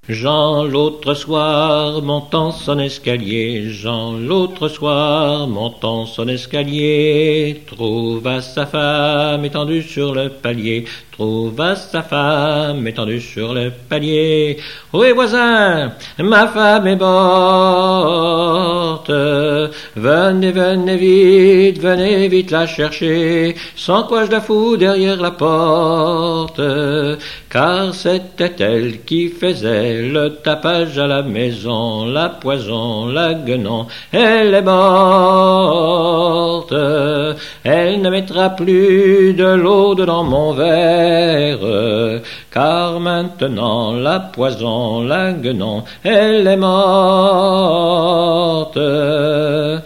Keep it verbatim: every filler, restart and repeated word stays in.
Jean l'autre soir montant son escalier, Jean l'autre soir montant son escalier, trouva sa femme étendue sur le palier, trouva sa femme étendue sur le palier. Ohé voisin, ma femme est morte, venez, venez vite, venez vite la chercher, sans quoi je la fous derrière la porte, car c'était elle qui faisait le tapage à la maison, la poison, la guenon, elle est morte, elle ne mettra plus de l'eau dans mon verre, car maintenant la poison, la guenon, elle est morte.